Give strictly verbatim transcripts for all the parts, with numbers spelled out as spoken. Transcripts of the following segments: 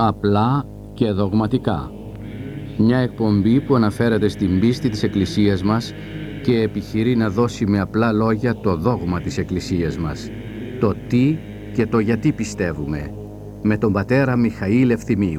Απλά και δογματικά. Μια εκπομπή που αναφέρεται στην πίστη της Εκκλησίας μας και επιχειρεί να δώσει με απλά λόγια το δόγμα της Εκκλησίας μας, το τι και το γιατί πιστεύουμε, με τον πατέρα Μιχαήλ Ευθυμίου.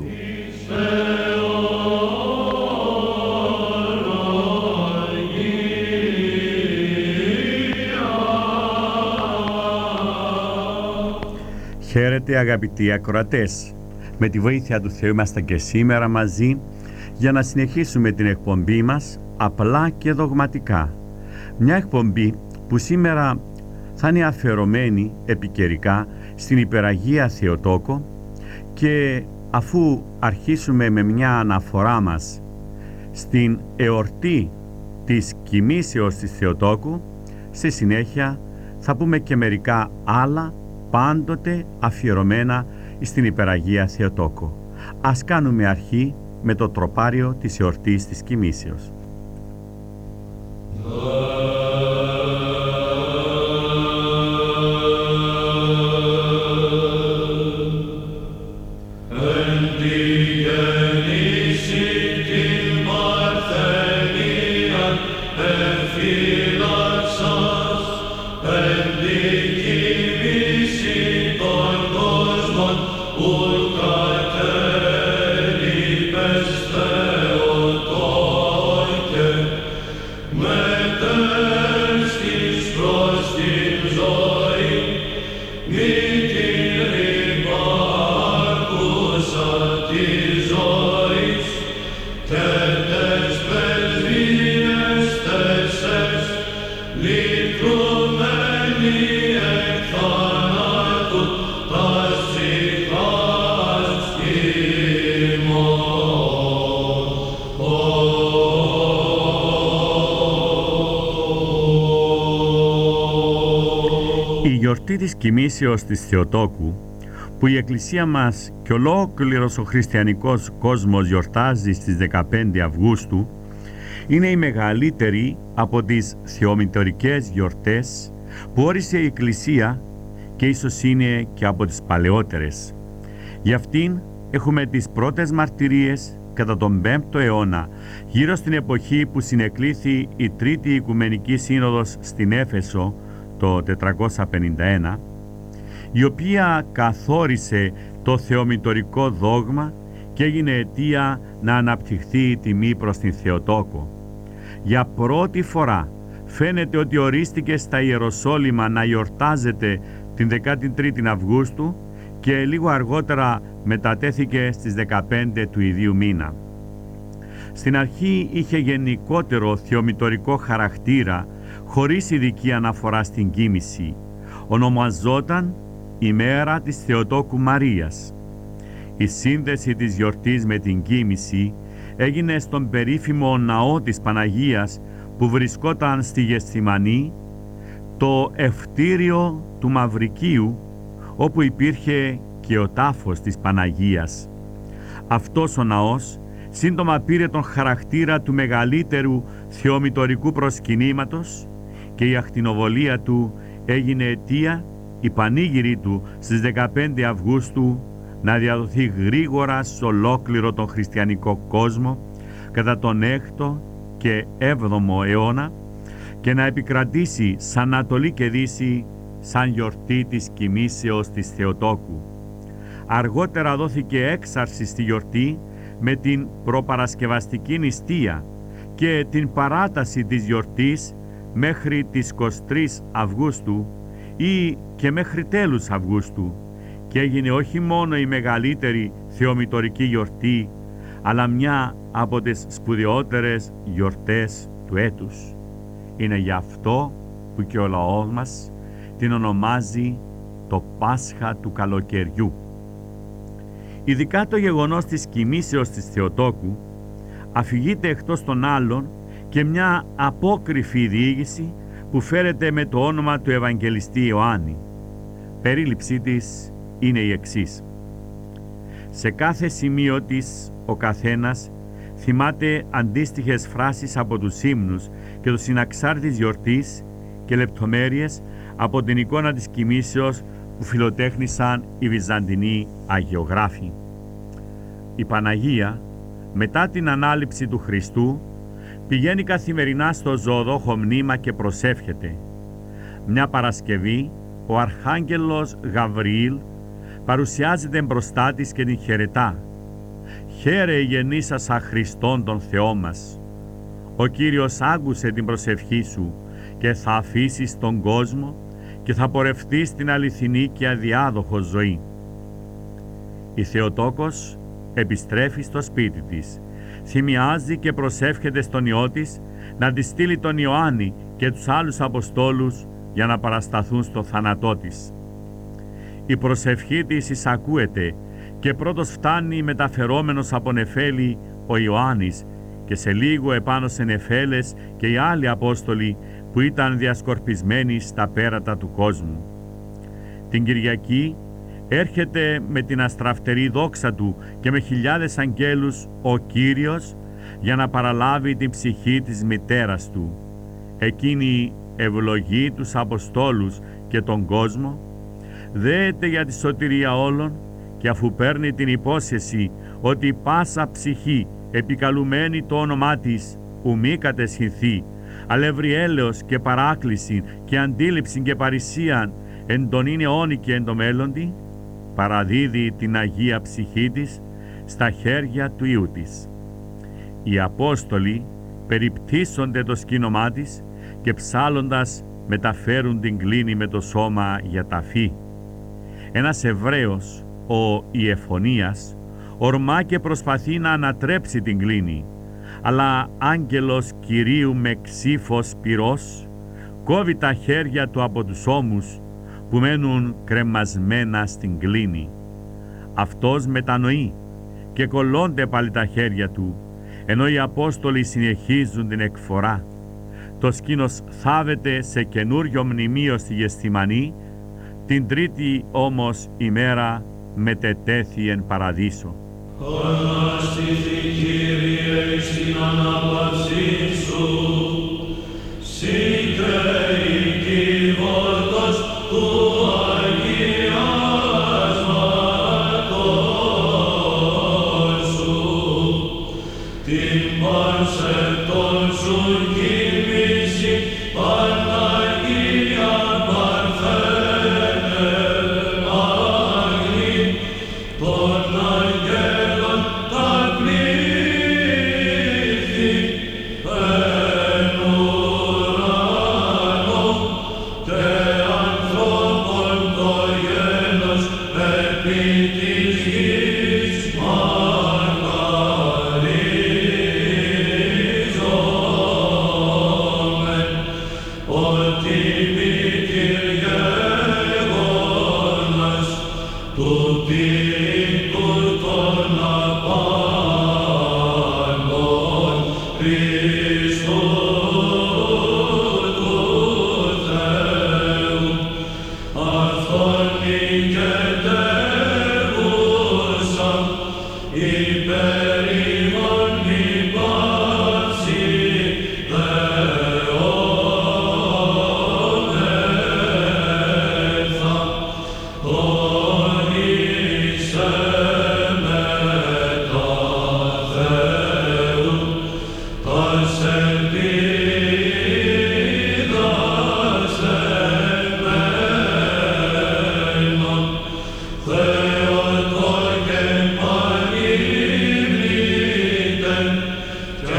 Χαίρετε αγαπητοί ακροατές. Με τη βοήθεια του Θεού είμαστε και σήμερα μαζί για να συνεχίσουμε την εκπομπή μας απλά και δογματικά. Μια εκπομπή που σήμερα θα είναι αφιερωμένη επικαιρικά στην Υπεραγία Θεοτόκο, και αφού αρχίσουμε με μια αναφορά μας στην εορτή της κοιμήσεως της Θεοτόκου, στη συνέχεια θα πούμε και μερικά άλλα πάντοτε αφιερωμένα στην Υπεραγία Θεοτόκο. Ας κάνουμε αρχή με το τροπάριο της εορτής της κοιμήσεως. Η γιορτή της κοιμήσεως της Θεοτόκου, που η Εκκλησία μας και ολόκληρος ο χριστιανικός κόσμος γιορτάζει στις δεκαπέντε Αυγούστου, είναι η μεγαλύτερη από τις θεομητορικές γιορτές που όρισε η Εκκλησία και ίσως είναι και από τις παλαιότερες. Γι' αυτήν έχουμε τις πρώτες μαρτυρίες κατά τον πέμπτο αιώνα, γύρω στην εποχή που συνεκλήθη η Τρίτη Οικουμενική Σύνοδος στην Έφεσο το τετρακόσια πενήντα ένα, η οποία καθόρισε το θεομητορικό δόγμα και έγινε αιτία να αναπτυχθεί η τιμή προς την Θεοτόκο. Για πρώτη φορά φαίνεται ότι ορίστηκε στα Ιεροσόλυμα να γιορτάζεται την δεκατρείς Αυγούστου και λίγο αργότερα μετατέθηκε στις δεκαπέντε του ιδίου μήνα. Στην αρχή είχε γενικότερο θεομητορικό χαρακτήρα, χωρίς ειδική αναφορά στην κοίμηση. Ονομαζόταν ημέρα της Θεοτόκου Μαρίας. Η σύνδεση της γιορτής με την κοίμηση έγινε στον περίφημο ναό της Παναγίας που βρισκόταν στη Γεσθημανή, το ευτήριο του Μαυρικίου, όπου υπήρχε και ο τάφος της Παναγίας. Αυτός ο ναός σύντομα πήρε τον χαρακτήρα του μεγαλύτερου θεομητορικού προσκυνήματος και η ακτινοβολία του έγινε αιτία η πανήγυρη του στις δεκαπέντε Αυγούστου να διαδοθεί γρήγορα σε ολόκληρο τον χριστιανικό κόσμο κατά τον έκτο και έβδομο αιώνα και να επικρατήσει σαν Ανατολή και Δύση σαν γιορτή της κοιμήσεως της Θεοτόκου. Αργότερα δόθηκε έξαρση στη γιορτή με την προπαρασκευαστική νηστεία και την παράταση της γιορτής μέχρι τις εικοστή τρίτη Αυγούστου ή και μέχρι τέλους Αυγούστου, και έγινε όχι μόνο η μεγαλύτερη θεομητορική γιορτή, αλλά μια από τις σπουδαιότερες γιορτές του έτους. Είναι γι' αυτό που και ο λαός μας την ονομάζει το Πάσχα του καλοκαιριού. Ειδικά το γεγονός της κοιμήσεως της Θεοτόκου αφηγείται εκτός των άλλων και μια απόκριφη διήγηση που φέρεται με το όνομα του Ευαγγελιστή Ιωάννη. Περίληψή της είναι η εξής. Σε κάθε σημείο της ο καθένας θυμάται αντίστοιχες φράσεις από τους ύμνους και το συναξάρι της γιορτής και λεπτομέρειες από την εικόνα της κοιμήσεως που φιλοτέχνησαν οι Βυζαντινοί αγιογράφοι. η Παναγία, μετά την ανάληψη του Χριστού, πηγαίνει καθημερινά στο ζωοδόχο μνήμα και προσεύχεται. Μια Παρασκευή, ο Αρχάγγελος Γαβριήλ παρουσιάζεται μπροστά της και την χαιρετά. «Χαίρε γεννήσασα Χριστόν τον Θεό μας. Ο Κύριος άκουσε την προσευχή σου και θα αφήσεις τον κόσμο και θα πορευτείς στην αληθινή και αδιάδοχο ζωή». Η Θεοτόκος επιστρέφει στο σπίτι της, θυμιάζει και προσεύχεται στον Υιό της να της στείλει τον Ιωάννη και τους άλλους Αποστόλους για να παρασταθούν στο θάνατό της. Η προσευχή της εισακούεται και πρώτος φτάνει μεταφερόμενος από νεφέλη ο Ιωάννης και σε λίγο επάνω σε νεφέλες και οι άλλοι Απόστολοι που ήταν διασκορπισμένοι στα πέρατα του κόσμου. Την Κυριακή έρχεται με την αστραφτερή δόξα του και με χιλιάδες αγγέλους ο Κύριος για να παραλάβει την ψυχή της μητέρας του. Εκείνη ευλογεί τους Αποστόλους και τον κόσμο, δέεται για τη σωτηρία όλων και αφού παίρνει την υπόσχεση ότι πάσα ψυχή επικαλουμένη το όνομά της ου μη κατεσχυνθεί, αλλά έβρι έλεος και παράκληση και αντίληψη και παρησίαν εν τον είναι αιώνι και εν το μέλλοντι, παραδίδει την Αγία ψυχή της στα χέρια του Υιού της. Οι Απόστολοι περιπτύσσονται το σκήνομά της και ψάλλοντας μεταφέρουν την κλίνη με το σώμα για ταφή. Ένας Εβραίος, ο Ιεφωνίας, ορμά και προσπαθεί να ανατρέψει την κλίνη, αλλά άγγελος Κυρίου με ξύφος πυρός κόβει τα χέρια του από τους ώμους που μένουν κρεμασμένα στην κλίνη. Αυτός μετανοεί και κολλώνται πάλι τα χέρια του, ενώ οι Απόστολοι συνεχίζουν την εκφορά. Το σκήνος θάβεται σε καινούριο μνημείο στη Γεστημανή, την τρίτη όμως ημέρα μετετέθη εν παραδείσο. Ανάστηθη Κύριε εις την ανάπαυσή σου, σύγκρεη κύβορτος του αγιάσματος σου, την παρσετών σου κοίμηση Παναγία Παρθένε Άγνη, των αγγέλων τα πλήθη εν ουρανό και ανθρώπων το γένος επί της γης μαργαρίζομεν, ότι μη Κυριεύωνας του τυρίτου των απάντων Χριστού του Θεού, αυτόν νικετεύουσα υπέρ ημών μη πάψει δεόμεθα, όνεισε μετά Θεού, τας ελπίδας εμένων, Θεότο και πανημνήτεν και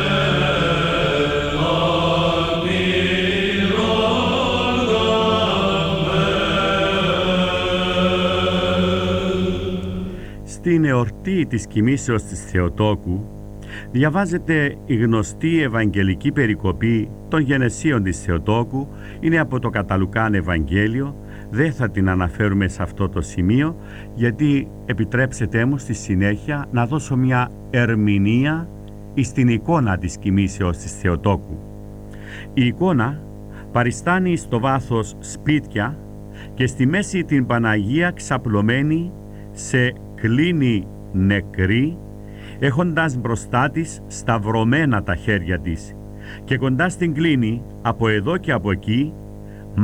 απειρόγαμε. Στην εορτή της κοιμήσεως της Θεοτόκου διαβάζεται η γνωστή Ευαγγελική περικοπή των γενεσίων της Θεοτόκου. Είναι από το κατά Λουκάν Ευαγγέλιο. Δεν θα την αναφέρουμε σε αυτό το σημείο, γιατί επιτρέψτε μου στη συνέχεια να δώσω μια ερμηνεία στην εικόνα της κοιμήσεως της Θεοτόκου. Η εικόνα παριστάνει στο βάθος σπίτια και στη μέση την Παναγία ξαπλωμένη σε κλίνη νεκρή, έχοντας μπροστά της σταυρωμένα τα χέρια της, και κοντά στην κλίνη από εδώ και από εκεί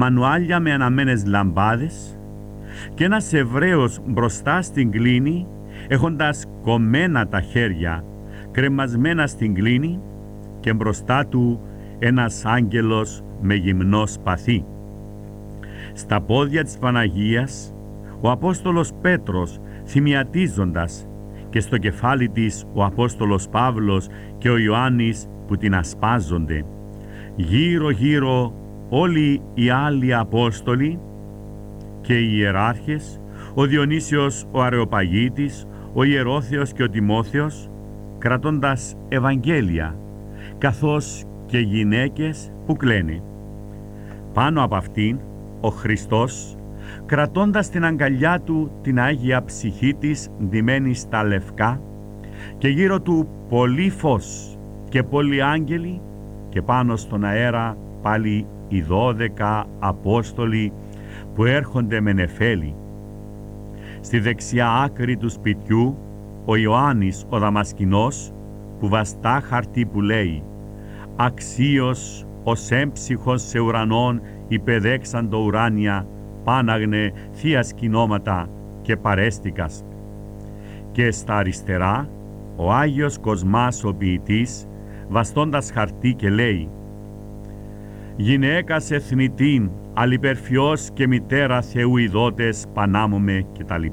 μανουάλια με αναμένες λαμπάδες, και ένας Εβραίος μπροστά στην κλίνη έχοντας κομμένα τα χέρια, κρεμασμένα στην κλίνη και μπροστά του ένας άγγελος με γυμνό σπαθί. Στα πόδια της Παναγίας ο Απόστολος Πέτρος θυμιατίζοντας και στο κεφάλι της ο Απόστολος Παύλος και ο Ιωάννης που την ασπάζονται. Γύρω γύρω όλοι οι άλλοι Απόστολοι και οι ιεράρχες, ο Διονύσιος ο Αρεοπαγίτης, ο Ιερόθεος και ο Τιμόθεος, κρατώντας Ευαγγέλια, καθώς και γυναίκες που κλαίνε. Πάνω από αυτήν ο Χριστός, κρατώντας την αγκαλιά του την Άγια Ψυχή της ντυμένη στα λευκά, και γύρω του πολύ φως και πολλοί άγγελοι, και πάνω στον αέρα πάλι οι δώδεκα Απόστολοι που έρχονται με νεφέλη. Στη δεξιά άκρη του σπιτιού ο Ιωάννης ο Δαμασκηνός που βαστά χαρτί που λέει «Αξίος ως έμψυχος σε ουρανών υπεδέξαντο ουράνια, πάναγνε θεία σκηνώματα και παρέστηκας». Και στα αριστερά ο Άγιος Κοσμάς ο ποιητής βαστώντας χαρτί και λέει «Γυναίκας εθνητήν, αλιπερφιός και μητέρα Θεού ειδότες πανάμωμε» κτλ.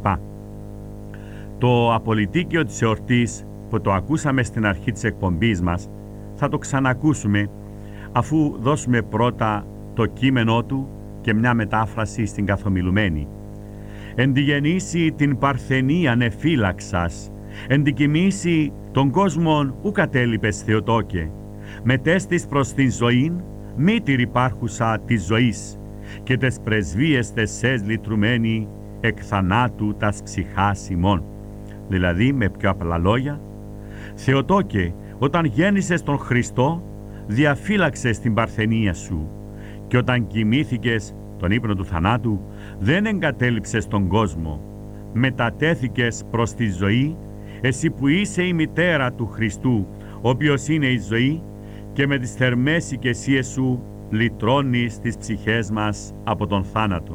Το απολυτίκιο της εορτής που το ακούσαμε στην αρχή της εκπομπής μας θα το ξανακούσουμε, αφού δώσουμε πρώτα το κείμενό του και μια μετάφραση στην καθομιλουμένη. «Εν τη γεννήσει την παρθενίαν εφύλαξας, εν τη κοιμήσει των κόσμων ου κατέλειπες Θεοτόκε, μετέστης προς την ζωήν, μήτηρ υπάρχουσα της ζωής, και τες πρεσβείες τεσές λυτρουμένη εκ θανάτου τας ψυχάς ημών». Δηλαδή, με πιο απλά λόγια, Θεοτόκε, όταν γέννησες τον Χριστό, διαφύλαξες την παρθενία σου, και όταν κοιμήθηκες τον ύπνο του θανάτου, δεν εγκατέλειψες τον κόσμο, μετατέθηκες προς τη ζωή, εσύ που είσαι η μητέρα του Χριστού, ο οποίος είναι η ζωή, και με τις θερμές οικεσίες σου λυτρώνεις τις ψυχές μας από τον θάνατο.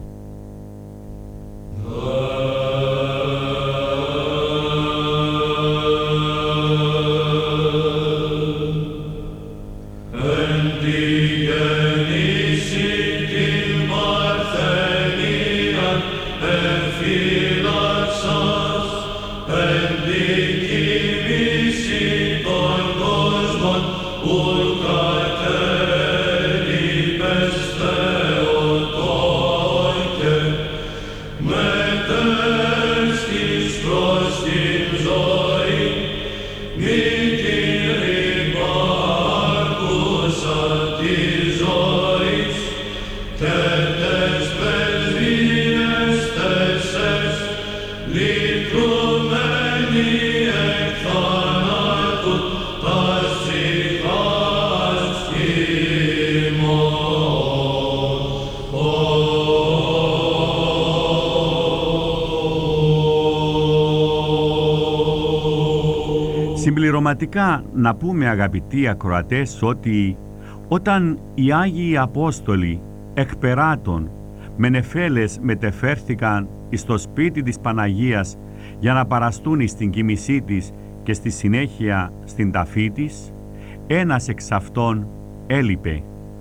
Συμπληρωματικά να πούμε, αγαπητοί ακροατές, ότι όταν οι Άγιοι Απόστολοι εκ περάτων με νεφέλες μετεφέρθηκαν στο σπίτι της Παναγίας για να παραστούν στην κοιμησή της και στη συνέχεια στην ταφή της, ένας εξ αυτών έλειπε.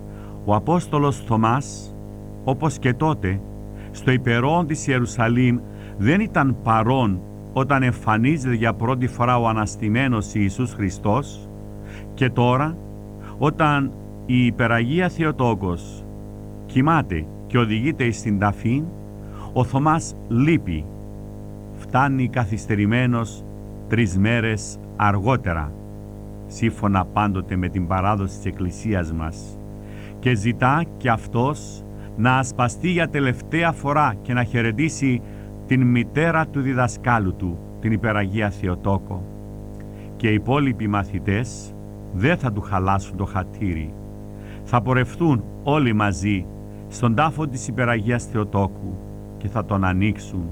Ο Απόστολος Θωμάς, όπως και τότε, στο υπερόν της Ιερουσαλήμ δεν ήταν παρόν όταν εμφανίζεται για πρώτη φορά ο αναστημένος Ιησούς Χριστός, και τώρα όταν η Υπεραγία Θεοτόκος κοιμάται και οδηγείται στην ταφή, ο Θωμάς λείπει, φτάνει καθυστερημένος τρεις μέρες αργότερα, σύμφωνα πάντοτε με την παράδοση της Εκκλησίας μας, και ζητά και αυτός να ασπαστεί για τελευταία φορά και να χαιρετήσει την μητέρα του διδασκάλου του, την Υπεραγία Θεοτόκο. Και οι υπόλοιποι μαθητές δεν θα του χαλάσουν το χατήρι. Θα πορευθούν όλοι μαζί στον τάφο της Υπεραγίας Θεοτόκου και θα τον ανοίξουν.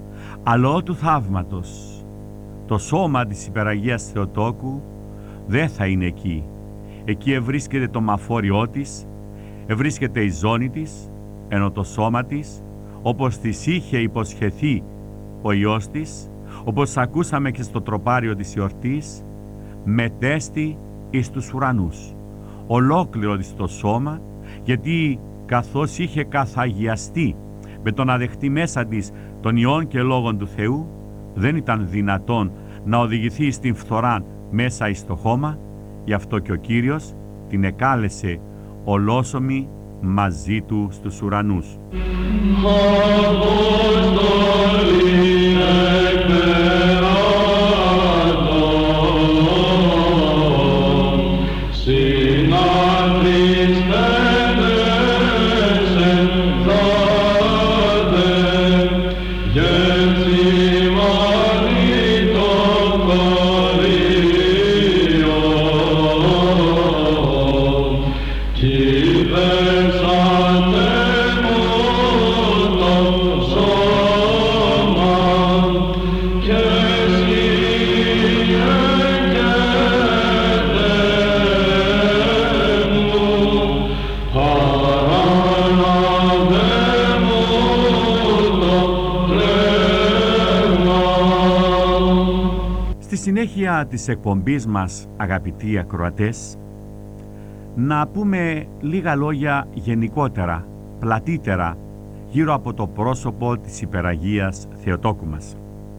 Αλλά του θαύματος, το σώμα της Υπεραγίας Θεοτόκου δεν θα είναι εκεί. Εκεί ευρίσκεται το μαφόριό της, ευρίσκεται η ζώνη της, ενώ το σώμα της, όπως της είχε υποσχεθεί ο Υιός της, όπως ακούσαμε και στο τροπάριο της εορτής, μετέστη εις τους ουρανούς, ολόκληρο της το σώμα, γιατί καθώς είχε καθαγιαστεί με το να δεχτεί μέσα της των ιών και λόγων του Θεού, δεν ήταν δυνατόν να οδηγηθεί στην φθορά μέσα εις το χώμα, γι' αυτό και ο Κύριος την εκάλεσε ολόσωμη μαζί του στους ουρανούς. Στη συνέχεια της εκπομπής μας, αγαπητοί ακροατές, να πούμε λίγα λόγια γενικότερα, πλατύτερα, γύρω από το πρόσωπο της Υπεραγίας Θεοτόκου μας.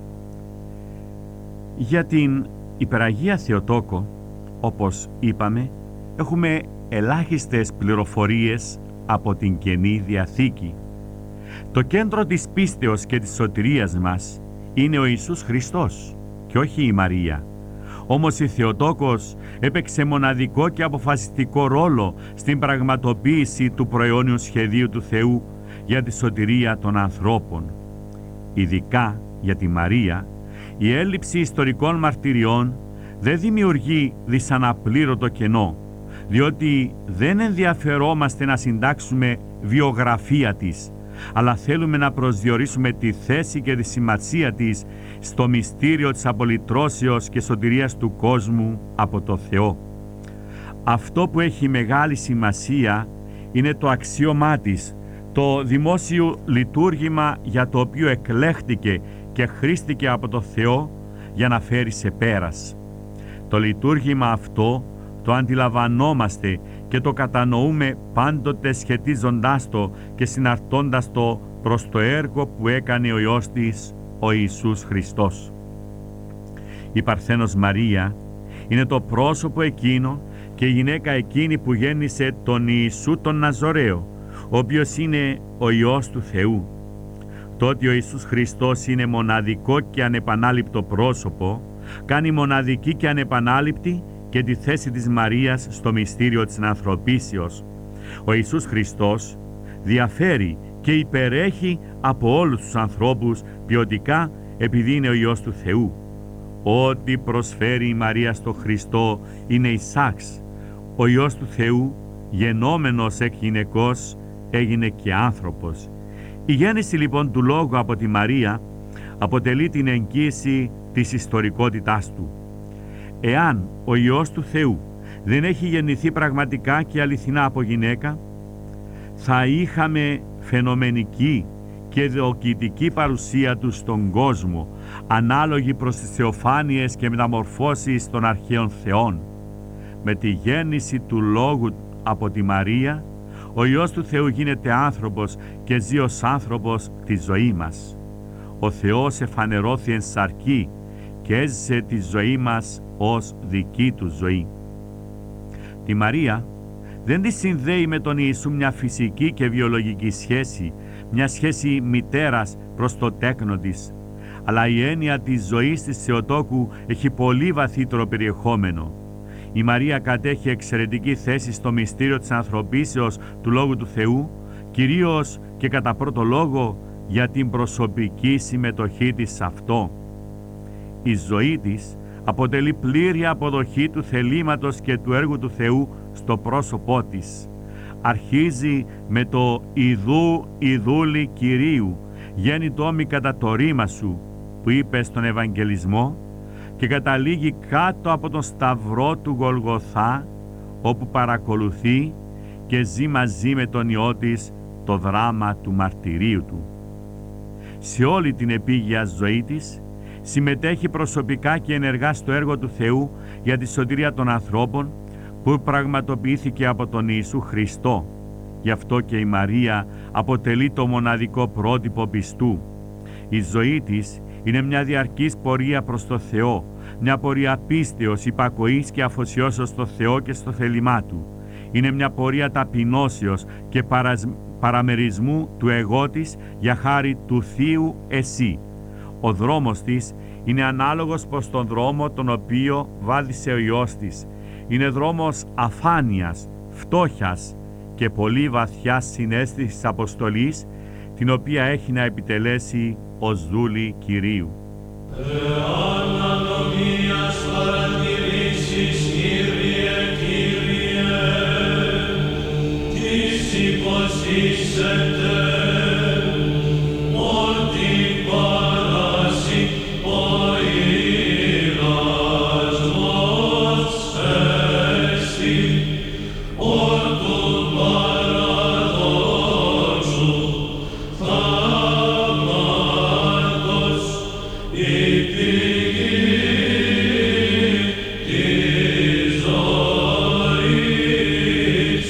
Για την Υπεραγία Θεοτόκο, όπως είπαμε, έχουμε ελάχιστες πληροφορίες από την Καινή Διαθήκη. Το κέντρο της πίστεως και της σωτηρίας μας είναι ο Ιησούς Χριστός και όχι η Μαρία. Όμως η Θεοτόκος έπαιξε μοναδικό και αποφασιστικό ρόλο στην πραγματοποίηση του προαιώνιου σχεδίου του Θεού για τη σωτηρία των ανθρώπων. Ειδικά για τη Μαρία, η έλλειψη ιστορικών μαρτυριών δεν δημιουργεί δυσαναπλήρωτο κενό, διότι δεν ενδιαφερόμαστε να συντάξουμε βιογραφία της, αλλά θέλουμε να προσδιορίσουμε τη θέση και τη σημασία της στο μυστήριο της απολυτρώσεως και σωτηρίας του κόσμου από το Θεό. Αυτό που έχει μεγάλη σημασία είναι το αξίωμά της, το δημόσιο λειτουργήμα για το οποίο εκλέχτηκε και χρήστηκε από το Θεό για να φέρει σε πέρας. Το λειτουργήμα αυτό το αντιλαμβανόμαστε και το κατανοούμε πάντοτε σχετίζοντάς το και συναρτώντας το προς το έργο που έκανε ο Υιός της, ο Ιησούς Χριστός. Η Παρθένος Μαρία είναι το πρόσωπο εκείνο και η γυναίκα εκείνη που γέννησε τον Ιησού τον Ναζωραίο, ο οποίος είναι ο Υιός του Θεού. Το ότι ο Ιησούς Χριστός είναι μοναδικό και ανεπανάληπτο πρόσωπο, κάνει μοναδική και ανεπανάληπτη και τη θέση της Μαρίας στο μυστήριο της ανθρωπίσεως. Ο Ιησούς Χριστός διαφέρει και υπερέχει από όλους τους ανθρώπους ποιοτικά επειδή είναι ο Υιός του Θεού. Ό,τι προσφέρει η Μαρία στο Χριστό είναι εισάξ. Ο Υιός του Θεού, γενόμενος εκ γυναικός, έγινε και άνθρωπος. Η γέννηση λοιπόν του Λόγου από τη Μαρία αποτελεί την εγγύηση της ιστορικότητάς του. Εάν ο Υιός του Θεού δεν έχει γεννηθεί πραγματικά και αληθινά από γυναίκα, θα είχαμε φαινομενική και δοκιτική παρουσία του στον κόσμο, ανάλογη προς τις θεοφάνειες και μεταμορφώσεις των αρχαίων θεών. Με τη γέννηση του Λόγου από τη Μαρία, ο Υιός του Θεού γίνεται άνθρωπος και ζει ως άνθρωπος τη ζωή μας. Ο Θεός εφανερώθη εν σαρκή και έζησε τη ζωή μας ως δική του ζωή. Τη Μαρία δεν τη συνδέει με τον Ιησού μια φυσική και βιολογική σχέση, μια σχέση μητέρας προς το τέκνο της, αλλά η έννοια της ζωής της Θεοτόκου έχει πολύ βαθύτερο περιεχόμενο. Η Μαρία κατέχει εξαιρετική θέση στο μυστήριο της ανθρωπίσεως του Λόγου του Θεού, κυρίως και κατά πρώτο λόγο για την προσωπική συμμετοχή της σε αυτό. Η ζωή της αποτελεί πλήρη αποδοχή του θελήματος και του έργου του Θεού στο πρόσωπό της. Αρχίζει με το «Ιδού, Ιδούλη Κυρίου, γέννητό μη κατά το ρήμα σου» που είπε στον Ευαγγελισμό και καταλήγει κάτω από τον σταυρό του Γολγοθά, όπου παρακολουθεί και ζει μαζί με τον Υιό της το δράμα του μαρτυρίου του. Σε όλη την επίγεια ζωή της συμμετέχει προσωπικά και ενεργά στο έργο του Θεού για τη σωτηρία των ανθρώπων που πραγματοποιήθηκε από τον Ιησού Χριστό. Γι' αυτό και η Μαρία αποτελεί το μοναδικό πρότυπο πιστού. Η ζωή της είναι μια διαρκής πορεία προς το Θεό, μια πορεία πίστεως, υπακοής και αφοσιώσεως στο Θεό και στο θέλημά Του. Είναι μια πορεία ταπεινώσεως και παρασ... παραμερισμού του εγώ της για χάρη του Θείου Εσύ. Ο δρόμος της είναι ανάλογος προς τον δρόμο τον οποίο βάδισε ο Υιός της. Είναι δρόμος αφάνειας, φτώχειας και πολύ βαθιάς συναίσθησης αποστολής, την οποία έχει να επιτελέσει ως δούλη Κυρίου. Εάν ανομίας παρατηρήσεις, Κύριε, Κύριε, τις υποσύσσεται, ότι παράσει ο ήρασμός εστι, όρτου παραδόξου, θαύματος η πηγή της ζωής,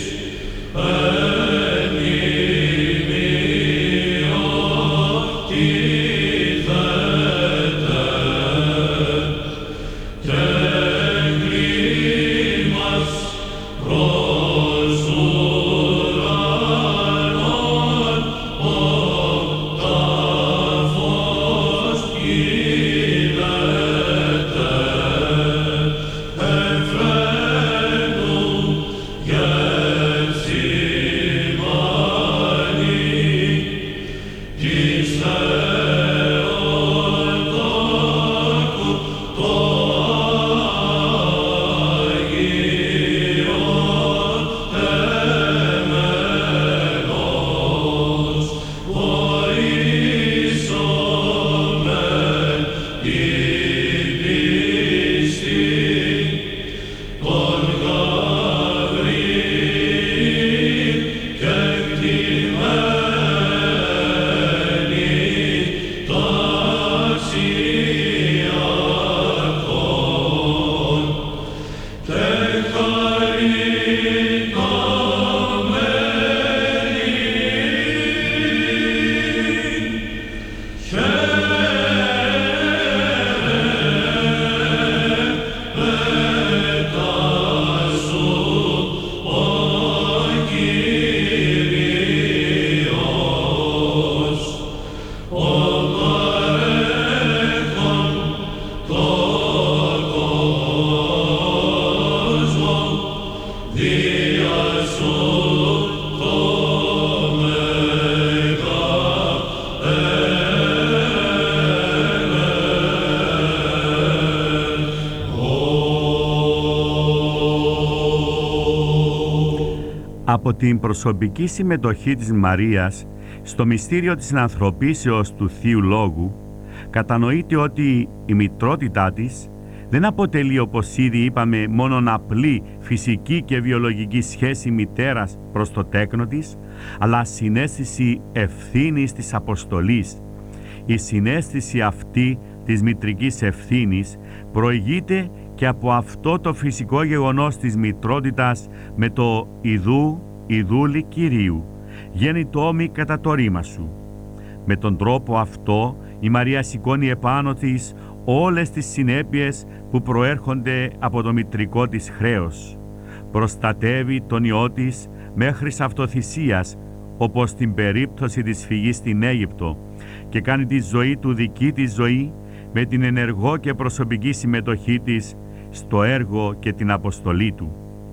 Από την προσωπική συμμετοχή της Μαρίας στο μυστήριο της συνανθρωπίσεως του Θείου Λόγου, κατανοείται ότι η μητρότητά της δεν αποτελεί, όπως ήδη είπαμε, μόνον απλή φυσική και βιολογική σχέση μητέρας προς το τέκνο της, αλλά συναίσθηση ευθύνης της αποστολής. Η συναίσθηση αυτή της μητρικής ευθύνης προηγείται και από αυτό το φυσικό γεγονός της μητρότητας με το «Ιδού, Ιδούλη Κυρίου, γέννητόμη κατά το ρήμα σου». Με τον τρόπο αυτό η Μαρία σηκώνει επάνω της όλες τις συνέπειες που προέρχονται από το μητρικό της χρέος. Προστατεύει τον Υιό της μέχρις αυτοθυσίας, όπως στην περίπτωση της φυγής στην Αίγυπτο, και κάνει τη ζωή του δική της ζωή με την ενεργό και προσωπική συμμετοχή της στο έργο και την αποστολή του.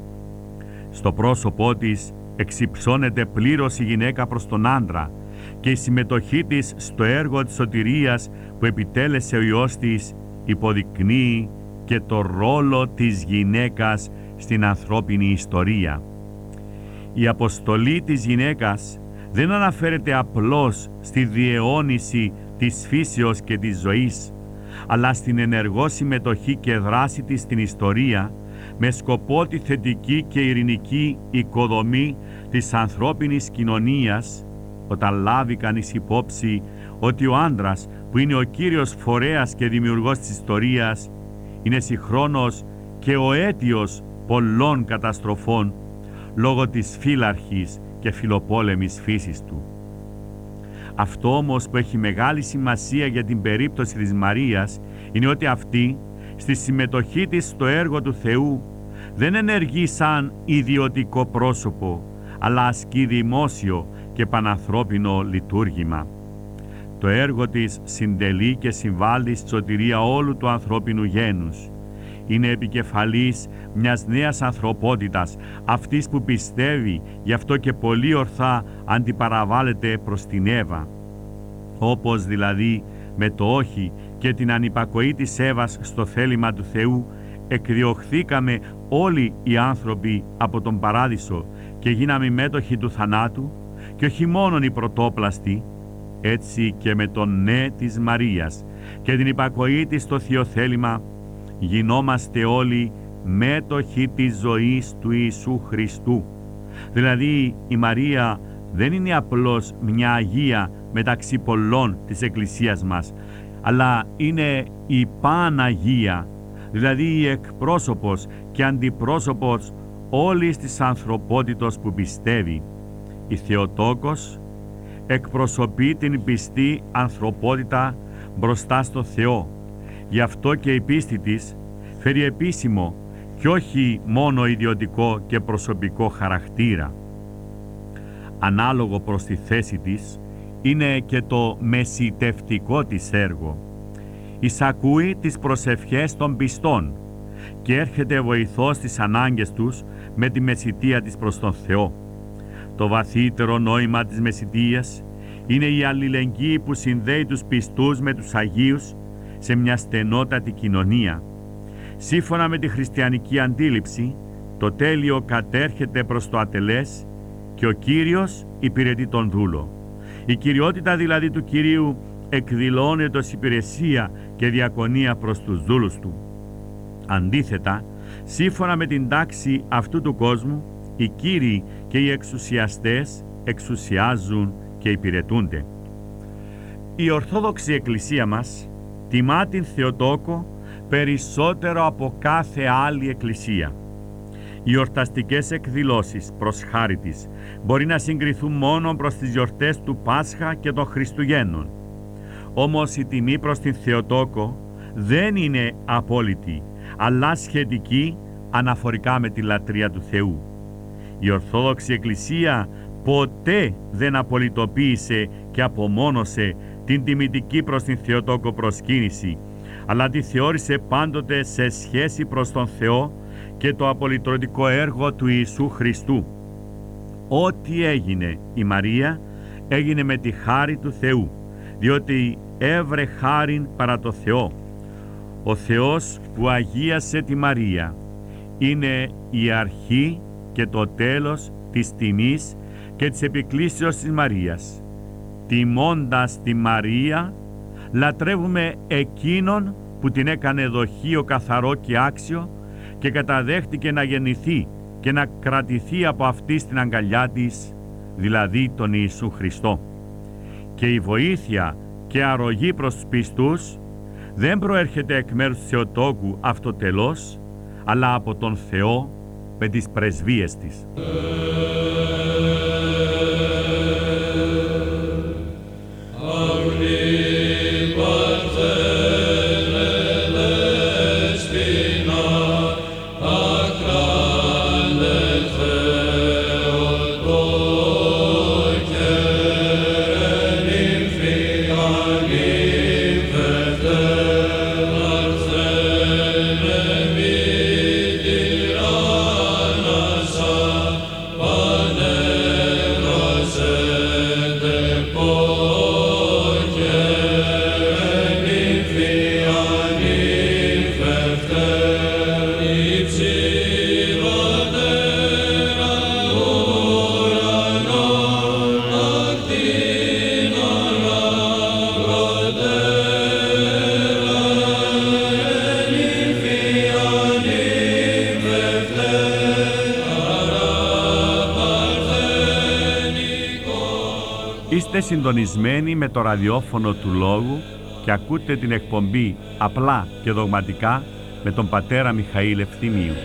Στο πρόσωπό της εξυψώνεται πλήρως η γυναίκα προς τον άντρα και η συμμετοχή της στο έργο της σωτηρίας που επιτέλεσε ο Υιός της υποδεικνύει και το ρόλο της γυναίκας στην ανθρώπινη ιστορία. Η αποστολή της γυναίκας δεν αναφέρεται απλώς στη διαιώνιση της φύσεως και της ζωής, αλλά στην ενεργό συμμετοχή και δράση της στην ιστορία με σκοπό τη θετική και ειρηνική οικοδομή της ανθρώπινης κοινωνίας, όταν λάβει κανείς υπόψη ότι ο άντρας, που είναι ο κύριος φορέας και δημιουργός της ιστορίας, είναι συγχρόνως και ο αίτιος πολλών καταστροφών λόγω της φύλαρχης και φιλοπόλεμης φύσης του. Αυτό όμως που έχει μεγάλη σημασία για την περίπτωση της Μαρίας είναι ότι αυτή, στη συμμετοχή της στο έργο του Θεού, δεν ενεργεί σαν ιδιωτικό πρόσωπο, αλλά ασκεί δημόσιο και πανανθρώπινο λειτουργήμα. Το έργο της συντελεί και συμβάλλει στη σωτηρία όλου του ανθρώπινου γένους. Είναι επικεφαλής μιας νέας ανθρωπότητας, αυτής που πιστεύει, γι' αυτό και πολύ ορθά αντιπαραβάλλεται προς την Εύα. Όπως δηλαδή με το όχι και την ανυπακοή της Εύας στο θέλημα του Θεού, εκδιωχθήκαμε όλοι οι άνθρωποι από τον παράδεισο και γίναμε μέτοχοι του θανάτου, και όχι μόνον οι πρωτόπλαστοι, έτσι και με τον ναι της Μαρίας και την υπακοή της στο Θείο θέλημα, γινόμαστε όλοι μέτοχοι της ζωής του Ιησού Χριστού. Δηλαδή η Μαρία δεν είναι απλώς μια Αγία μεταξύ πολλών της Εκκλησίας μας, αλλά είναι η Παναγία, δηλαδή η εκπρόσωπος και αντιπρόσωπος όλης της ανθρωπότητος που πιστεύει. Η Θεοτόκος εκπροσωπεί την πιστή ανθρωπότητα μπροστά στο Θεό. Γι' αυτό και η πίστη της φέρει επίσημο και όχι μόνο ιδιωτικό και προσωπικό χαρακτήρα. Ανάλογο προς τη θέση της είναι και το μεσιτευτικό της έργο. Εισακούει τις προσευχές των πιστών και έρχεται βοηθός στις ανάγκες τους με τη μεσιτεία της προς τον Θεό. Το βαθύτερο νόημα της μεσιτείας είναι η αλληλεγγύη που συνδέει τους πιστούς με τους Αγίους σε μια στενότατη κοινωνία. Σύμφωνα με τη χριστιανική αντίληψη, το τέλειο κατέρχεται προς το ατελές και ο Κύριος υπηρετεί τον δούλο. Η κυριότητα δηλαδή του Κυρίου εκδηλώνεται ως υπηρεσία και διακονία προς τους δούλους του. Αντίθετα, σύμφωνα με την τάξη αυτού του κόσμου, οι κύριοι και οι εξουσιαστές εξουσιάζουν και υπηρετούνται. Η Ορθόδοξη Εκκλησία μας τιμά την Θεοτόκο περισσότερο από κάθε άλλη εκκλησία. Οι εορταστικές εκδηλώσεις προς χάρη της μπορεί να συγκριθούν μόνο προς τις γιορτές του Πάσχα και των Χριστουγέννων. Όμως η τιμή προς την Θεοτόκο δεν είναι απόλυτη, αλλά σχετική αναφορικά με τη λατρεία του Θεού. Η Ορθόδοξη Εκκλησία ποτέ δεν απολυτοποίησε και απομόνωσε την τιμητική προς την Θεοτόκο προσκύνηση, αλλά τη θεώρησε πάντοτε σε σχέση προς τον Θεό και το απολυτρωτικό έργο του Ιησού Χριστού. Ό,τι έγινε η Μαρία έγινε με τη χάρη του Θεού, διότι έβρε χάριν παρά το Θεό. Ο Θεός που αγίασε τη Μαρία είναι η αρχή και το τέλος της τιμής και της επικλήσεως της Μαρίας. Τιμώντας τη Μαρία, λατρεύουμε εκείνον που την έκανε δοχείο καθαρό και άξιο και καταδέχτηκε να γεννηθεί και να κρατηθεί από αυτή στην αγκαλιά της, δηλαδή τον Ιησού Χριστό. Και η βοήθεια και αρρωγή προς τους πιστούς δεν προέρχεται εκ μέρους της Θεοτόκου αυτοτελώς, αλλά από τον Θεό με τις πρεσβείες της. Bye. Είστε συντονισμένοι με το ραδιόφωνο του Λόγου και ακούτε την εκπομπή «Απλά και δογματικά» με τον πατέρα Μιχαήλ Ευθυμίου.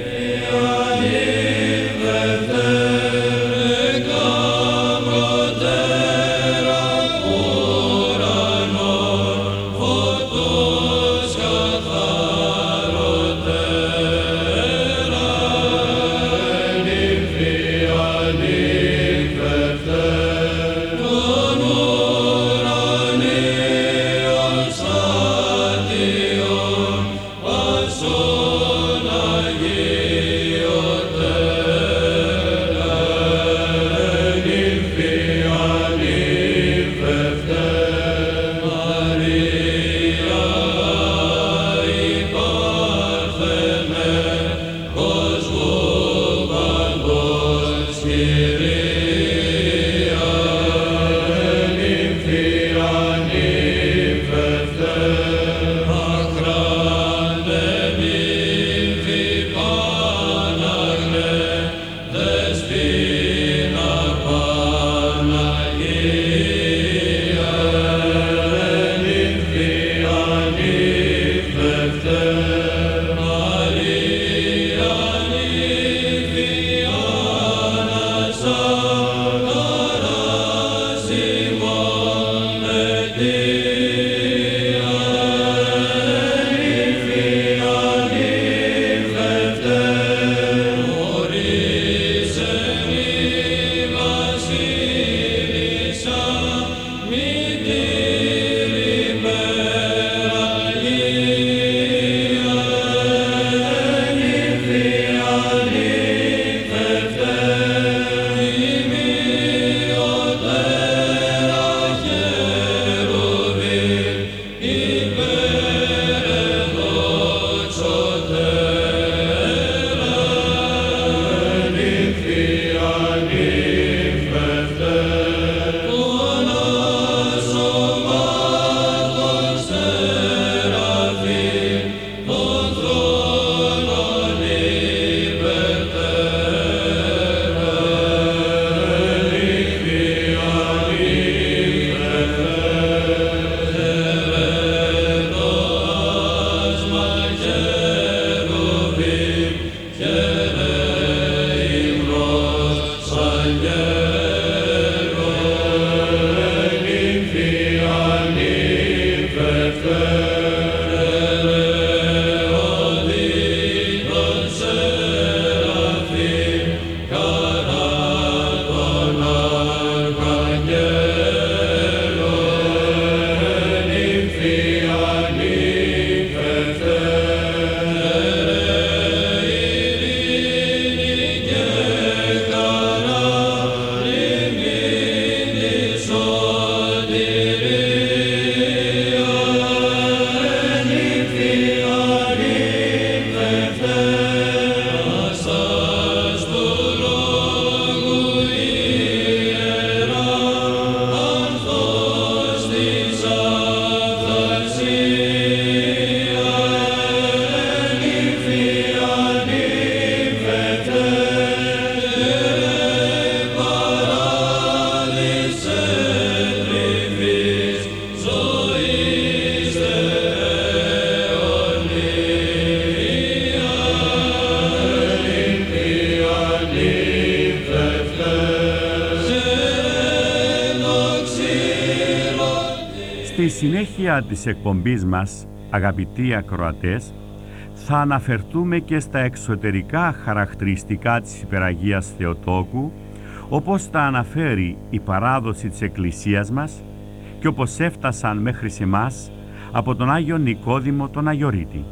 Στη συνέχεια της εκπομπής μας, αγαπητοί ακροατές, θα αναφερθούμε και στα εξωτερικά χαρακτηριστικά της Υπεραγίας Θεοτόκου, όπως τα αναφέρει η παράδοση της Εκκλησίας μας και όπως έφτασαν μέχρι σε εμάς από τον Άγιο Νικόδημο τον Αγιορείτη.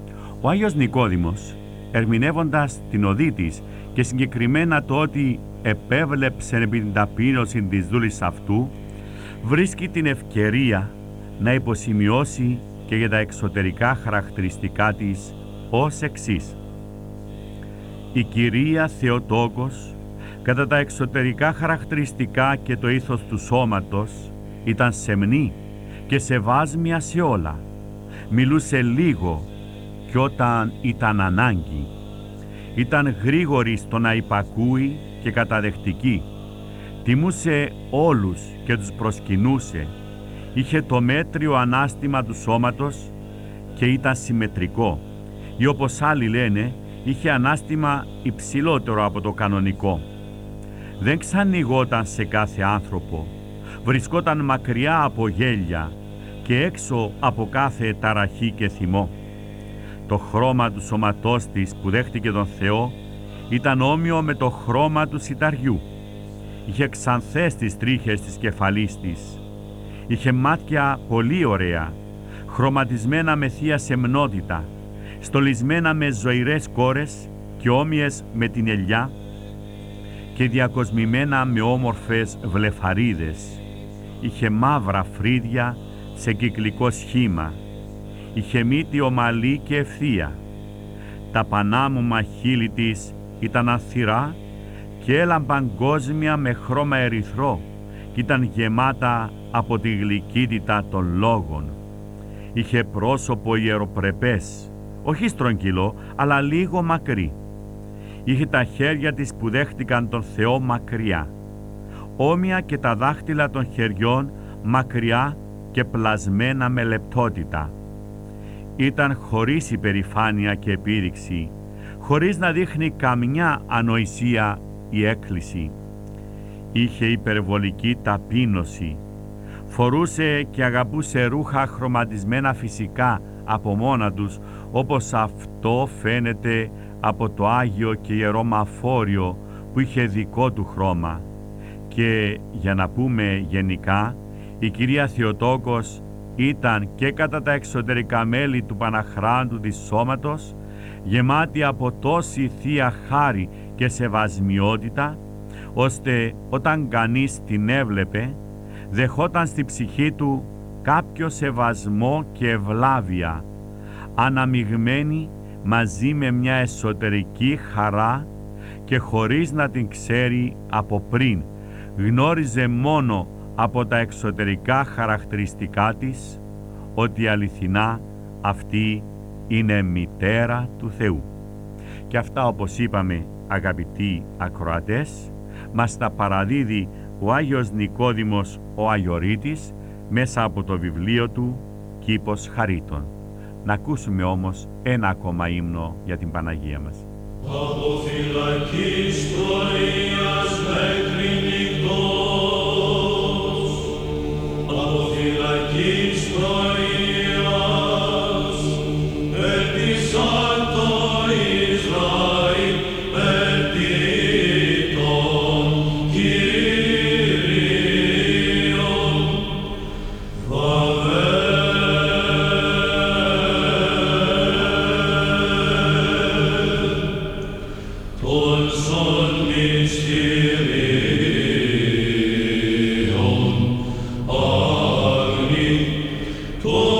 Ο Άγιος Νικόδημος, ερμηνεύοντας την οδή της και συγκεκριμένα το ότι επέβλεψε επί την ταπείνωση της δούλης αυτού, βρίσκει την ευκαιρία να υποσημειώσει και για τα εξωτερικά χαρακτηριστικά της ως εξής. Η Κυρία Θεοτόκος, κατά τα εξωτερικά χαρακτηριστικά και το ήθος του σώματος, ήταν σεμνή και σεβάσμια σε όλα. Μιλούσε λίγο και όταν ήταν ανάγκη. Ήταν γρήγορη στο να υπακούει και καταδεχτική. Τιμούσε όλους και τους προσκυνούσε. Είχε το μέτριο ανάστημα του σώματος και ήταν συμμετρικό, ή όπως άλλοι λένε, είχε ανάστημα υψηλότερο από το κανονικό. Δεν ξανοιγόταν σε κάθε άνθρωπο, βρισκόταν μακριά από γέλια και έξω από κάθε ταραχή και θυμό. Το χρώμα του σώματός της που δέχτηκε τον Θεό ήταν όμοιο με το χρώμα του σιταριού. Είχε ξανθές τις τρίχες της κεφαλής της. Είχε μάτια πολύ ωραία, χρωματισμένα με θεία σεμνότητα, στολισμένα με ζωηρές κόρες και όμοιες με την ελιά και διακοσμημένα με όμορφες βλεφαρίδες. Είχε μαύρα φρύδια σε κυκλικό σχήμα. Είχε μύτη ομαλή και ευθεία. Τα πανάμωμα χείλη της ήταν ανθυρά και έλαμπαν κόσμια με χρώμα ερυθρό και ήταν γεμάτα από τη γλυκύτητα των λόγων. Είχε πρόσωπο ιεροπρεπές, όχι στρογγυλό, αλλά λίγο μακρύ. Είχε τα χέρια της που δέχτηκαν τον Θεό μακριά, όμοια και τα δάχτυλα των χεριών μακριά και πλασμένα με λεπτότητα. Ήταν χωρίς υπερηφάνεια και επίρρηξη, χωρίς να δείχνει καμιά ανοησία ή έκκληση. Είχε υπερβολική ταπείνωση, φορούσε και αγαπούσε ρούχα χρωματισμένα φυσικά από μόνα τους, όπως αυτό φαίνεται από το Άγιο και Ιερό Μαφόριο που είχε δικό του χρώμα. Και για να πούμε γενικά, η κυρία Θεοτόκος ήταν και κατά τα εξωτερικά μέλη του Παναχράντου της σώματος γεμάτη από τόση θεία χάρη και σεβασμιότητα, ώστε όταν κανείς την έβλεπε δεχόταν στη ψυχή του κάποιο σεβασμό και ευλάβεια, αναμειγμένη μαζί με μια εσωτερική χαρά και χωρίς να την ξέρει από πριν, γνώριζε μόνο από τα εξωτερικά χαρακτηριστικά της ότι αληθινά αυτή είναι μητέρα του Θεού. Και αυτά, όπως είπαμε, αγαπητοί ακροατές, μας τα παραδίδει ο Άγιος Νικόδημος ο Αγιορείτης μέσα από το βιβλίο του «Κήπος Χαρίτων». Να ακούσουμε όμως ένα ακόμα ύμνο για την Παναγία μας. Από φυλακής πρωίας μέχρι νυχτός, από φυλακής πρωίας, ετήσαν το Ισραήλ πετήτων Κύριον, των σων μυστηρίων, άγνοι, των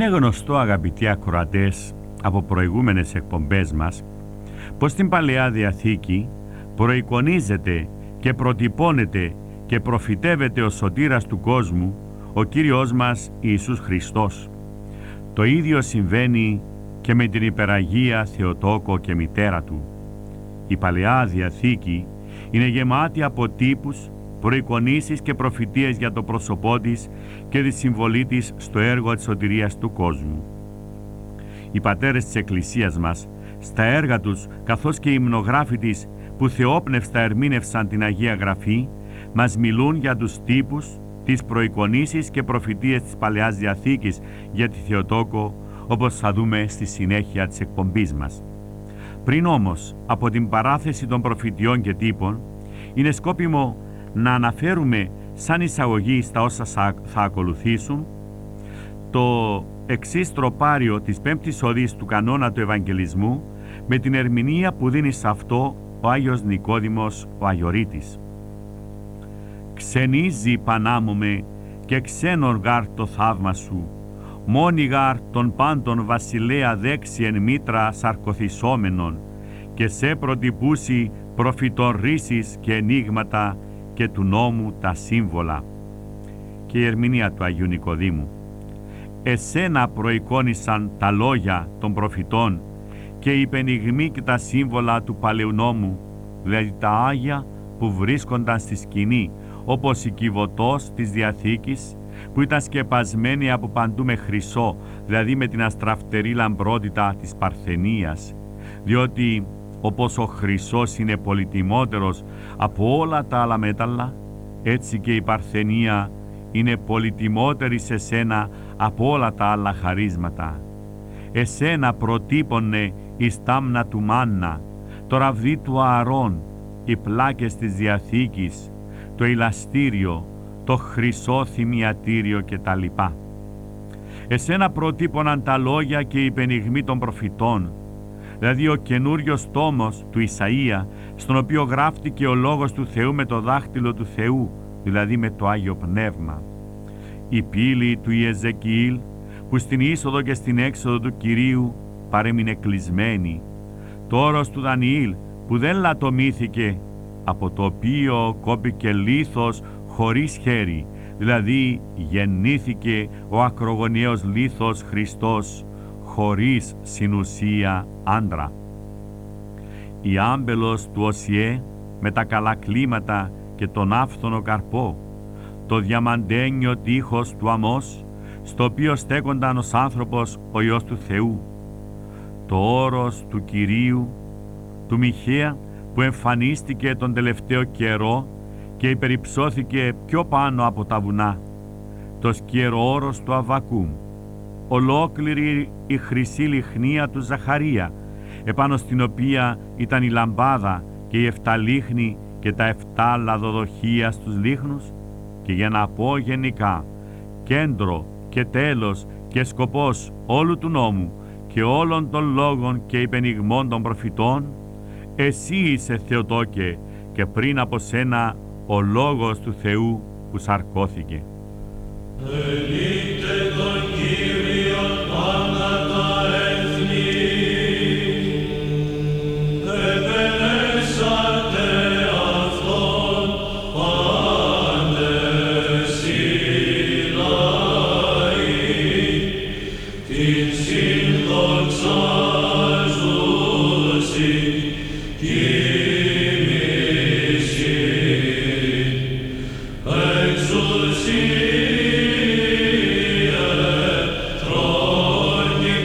Είναι γνωστό, αγαπητοί ακροατές, από προηγούμενες εκπομπές μας, πως στην Παλαιά Διαθήκη προεικονίζεται και προτυπώνεται και προφητεύεται ο σωτήρας του κόσμου, ο Κύριος μας Ιησούς Χριστός. Το ίδιο συμβαίνει και με την υπεραγία Θεοτόκο και μητέρα του. Η Παλαιά Διαθήκη είναι γεμάτη από τύπους, προεικονίσεις και προφητείες για το πρόσωπό της και τη συμβολή της στο έργο της σωτηρίας του κόσμου. Οι πατέρες της Εκκλησίας μας, στα έργα τους καθώς και οι υμνογράφοι της που θεόπνευστα ερμήνευσαν την Αγία Γραφή, μας μιλούν για τους τύπους, τις προεικονίσεις και προφητείες της Παλαιάς Διαθήκης για τη Θεοτόκο, όπως θα δούμε στη συνέχεια της εκπομπής μας. Πριν όμως από την παράθεση των προφητιών και τύπων, είναι σκόπιμο να αναφέρουμε σαν εισαγωγή στα όσα θα ακολουθήσουν το εξής τροπάριο της πέμπτης οδής του κανόνα του Ευαγγελισμού με την ερμηνεία που δίνει σε αυτό ο Άγιος Νικόδημος ο Αγιορείτης. «Ξενίζει Πανάμωμε και ξένον γάρ το θαύμα σου, μόνη γάρ των πάντων βασιλέα δέξη εν μήτρα σαρκοθυσσόμενον, και σε προτυπούσι προφητών ρίσεις και ενίγματα και του νόμου τα σύμβολα». Και η ερμηνεία του Αγίου Νικοδήμου. «Εσένα προεικόνησαν τα λόγια των προφητών και οι πενιγμοί και τα σύμβολα του Παλαιού Νόμου, δηλαδή τα Άγια που βρίσκονταν στη σκηνή, όπως η Κιβωτός της Διαθήκης, που ήταν σκεπασμένη από παντού με χρυσό, δηλαδή με την αστραφτερή λαμπρότητα της Παρθενίας, διότι όπως ο χρυσός είναι πολυτιμότερος από όλα τα άλλα μέταλλα, έτσι και η Παρθενία είναι πολυτιμότερη σε σένα από όλα τα άλλα χαρίσματα. Εσένα προτύπωνε η στάμνα του Μάννα, το ραβδί του Ααρών, οι πλάκες της Διαθήκης, το ηλαστήριο, το χρυσό θυμιατήριο κτλ. Εσένα προτύπωναν τα λόγια και οι πενιγμοί των προφητών, δηλαδή ο καινούριος τόμος του Ισαΐα, στον οποίο γράφτηκε ο λόγος του Θεού με το δάχτυλο του Θεού, δηλαδή με το Άγιο Πνεύμα. Η πύλη του Ιεζεκιήλ, που στην είσοδο και στην έξοδο του Κυρίου παρέμεινε κλεισμένη. Το όρος του Δανιήλ, που δεν λατομήθηκε, από το οποίο κόπηκε λίθος χωρίς χέρι, δηλαδή γεννήθηκε ο ακρογωνιαίος λίθος Χριστός, χωρίς συνουσία άντρα. Η άμπελος του Οσιέ με τα καλά κλίματα και τον άφθονο καρπό, το διαμαντένιο τείχος του Αμώς, στο οποίο στέκονταν ως άνθρωπος ο Υιός του Θεού, το όρος του Κυρίου, του Μιχαία, που εμφανίστηκε τον τελευταίο καιρό και υπερυψώθηκε πιο πάνω από τα βουνά, το σκιερό όρος του Αββακούμ, ολόκληρη η χρυσή λιχνία του Ζαχαρία, επάνω στην οποία ήταν η λαμπάδα και οι εφτά λίχνη και τα εφτά λαδοδοχεία στους λίχνους, και για να πω γενικά, κέντρο και τέλος και σκοπός όλου του νόμου και όλων των λόγων και υπενιγμών των προφητών, εσύ είσαι Θεοτόκε, και πριν από σένα ο λόγος του Θεού που σαρκώθηκε. Ελείτε τον Κύριον πάντα τα έθνη, επενέσατε Αυτόν πάντες οι λαοί, την συνδοξάζουσι κοιμήσει, εξουσία τρώνει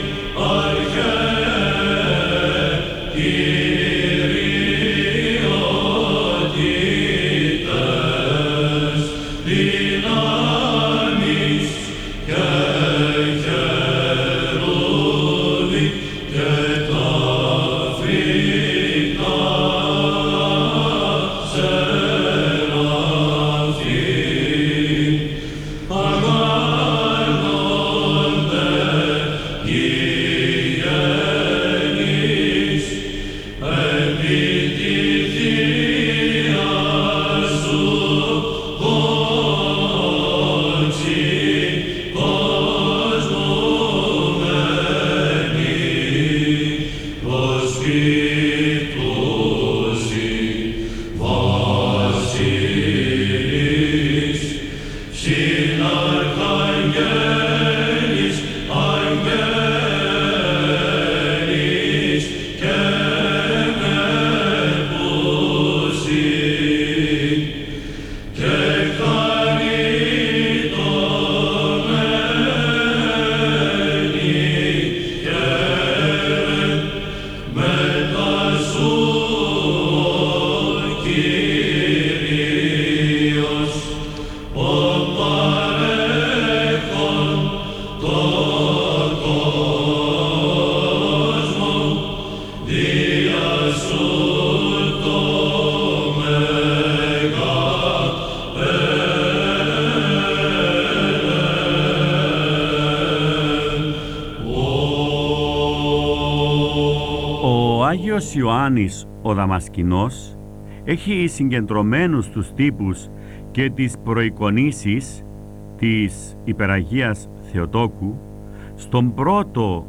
Άγιος Ιωάννης ο Δαμασκηνός έχει συγκεντρωμένους τους τύπους και τις προεικονίσεις της Υπεραγίας Θεοτόκου στον πρώτο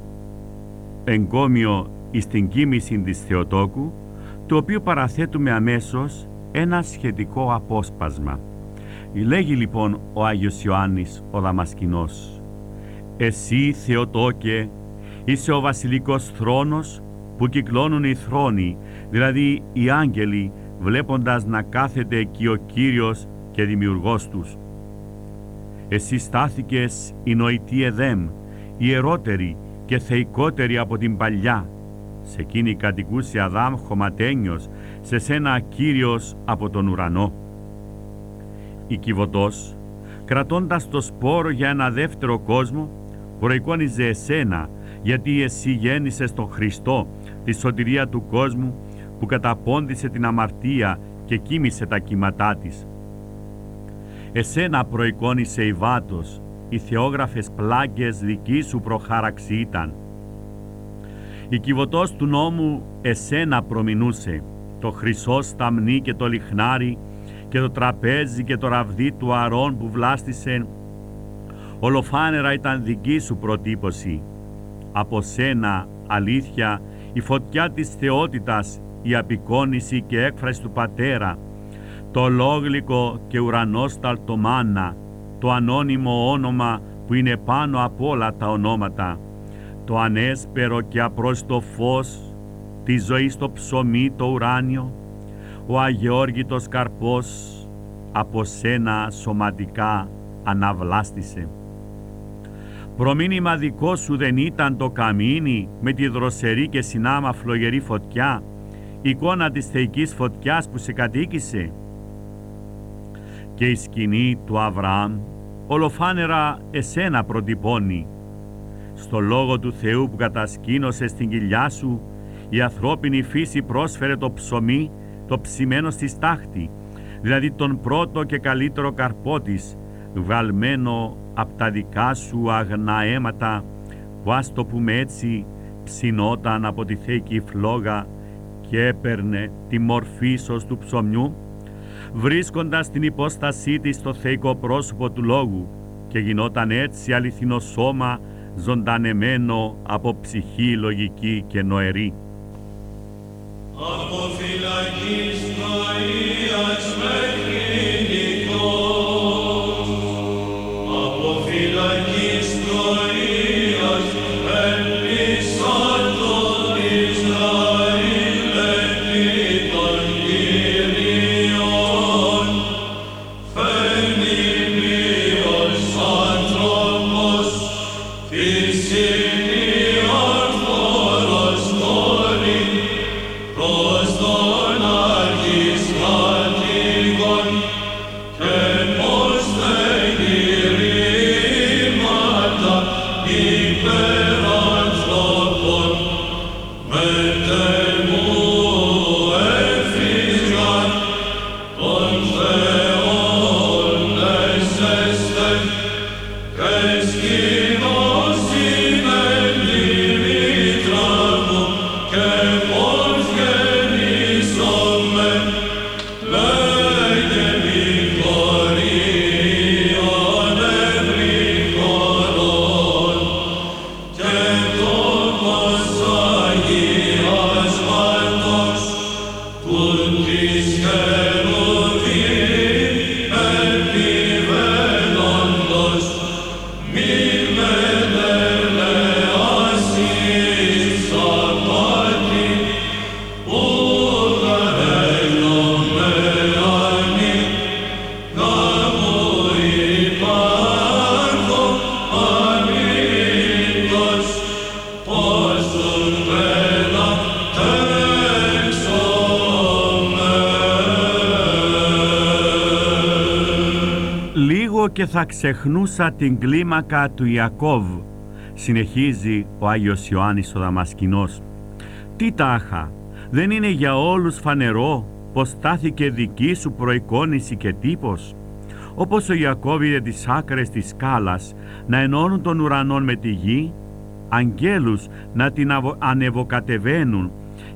εγκόμιο εις την κοίμηση της Θεοτόκου, το οποίο παραθέτουμε αμέσως ένα σχετικό απόσπασμα. Λέγει λοιπόν ο Άγιος Ιωάννης ο Δαμασκηνός: «Εσύ, Θεοτόκε, είσαι ο βασιλικός θρόνος που κυκλώνουν οι θρόνοι, δηλαδή οι άγγελοι, βλέποντας να κάθεται εκεί ο Κύριος και δημιουργός τους. Εσύ στάθηκες η νοητή Εδέμ, ιερότερη και θεϊκότερη από την παλιά. Σε εκείνη κατοικούσε Αδάμ χωματένιος, σε σένα Κύριος από τον ουρανό. Η Κιβωτός, κρατώντας το σπόρο για ένα δεύτερο κόσμο, προεικόνιζε εσένα, γιατί εσύ γέννησες τον Χριστό, τη σωτηρία του κόσμου, που καταπώντησε την αμαρτία και κοίμησε τα κύματά της. Εσένα προεικόνισε η Βάτος, οι θεόγραφες πλάκες δική σου προχάραξη ήταν. Η Κιβωτός του νόμου εσένα προμηνούσε, το χρυσό σταμνί και το λιχνάρι και το τραπέζι και το ραβδί του Αρών που βλάστησε, ολοφάνερα ήταν δική σου προτύπωση. Από σένα, αλήθεια, η φωτιά της θεότητας, η απεικόνηση και έκφραση του Πατέρα, το λόγλικο και ουρανόσταλτο μάνα, το ανώνυμο όνομα που είναι πάνω από όλα τα ονόματα, το ανέσπερο και απρόσιτο φως, τη ζωή στο ψωμί το ουράνιο, ο αγιόργητος καρπός, από σένα σωματικά αναβλάστησε. Προμήνυμα δικό σου δεν ήταν το καμίνι με τη δροσερή και συνάμα φλογερή φωτιά, εικόνα της θεϊκής φωτιάς που σε κατοίκησε? Και η σκηνή του Αβραάμ ολοφάνερα εσένα προτυπώνει. Στο λόγο του Θεού που κατασκήνωσε στην κοιλιά σου, η ανθρώπινη φύση πρόσφερε το ψωμί, το ψημένο στη στάχτη, δηλαδή τον πρώτο και καλύτερο καρπό της, βγαλμένο από τα δικά σου αγνά αίματα, που ας το πούμε έτσι ψινόταν από τη θεϊκή φλόγα και έπαιρνε τη μορφή ίσως του ψωμιού, βρίσκοντας την υπόστασή της στο θεϊκό πρόσωπο του λόγου, και γινόταν έτσι αληθινό σώμα, ζωντανεμένο από ψυχή λογική και νοερή. Από φυλακής Μαΐας μεχηνικός, από φυλακής Μαΐας ελπίσαν τον Ισραήλ επί των Κύριων, φαίνει μοιος άνθρωπος της ημιών χώρος κόρη, προς τον αρχιστράτηγον και πως θέλει ρήματα υπέρ ανθρώπων, μετεμού εφήσγαν των Θεών εσέστε και σκηνώσιμεν τη μήτρα μου και πως γεννήσομεν, λέγε μη χωρίον ευρυχωρών και τόπος αγιάσματος τούν της χερουβίμ επιβαίνοντος, μη μετελεάσεις απάτη, ούδα εγνωμένοι, γάμου υπάρχω αμύτως, πως τούν πέλα τέξομεν. Λίγο και θα ξεχνούσα την κλίμακα του Ιακώβ, συνεχίζει ο Άγιος Ιωάννης ο Δαμασκηνός. Τι τάχα, δεν είναι για όλους φανερό πως στάθηκε δική σου προεικόνηση και τύπος? Όπως ο Ιακώβ είδε τις άκρες της σκάλας να ενώνουν τον ουρανόν με τη γη, αγγέλους να την αβο- ανεβοκατεβαίνουν